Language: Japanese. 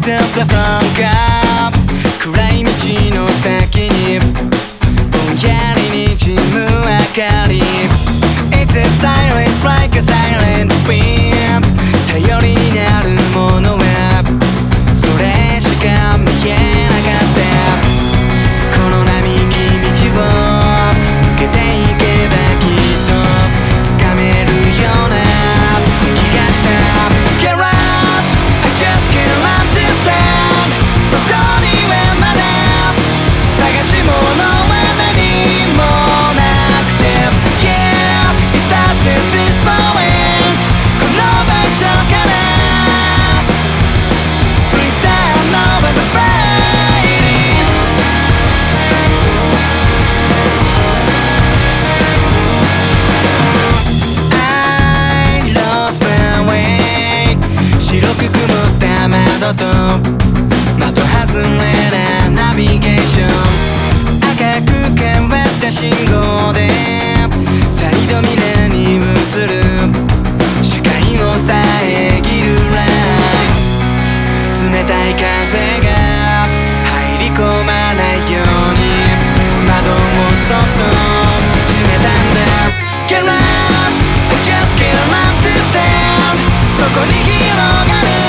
the phoneが暗い道の先にぼんやりにじむ明かり If the silence like a silent wind 頼りになるものはそれしか見えなかったこの並木道を抜けていけばきっとつかめるような気がした Get up, I just can't understand そこにはまだ探し物は何もなくて Yeah, it starts at this moment この場所から Please turn over the fades I lost my way 白く曇った窓と的外れなナビゲーション赤く変わった信号でサイドミラーに映る視界を遮るライト冷たい風が入り込まないように窓をそっと閉めたんだ Get up, I just can't understand そこに広がる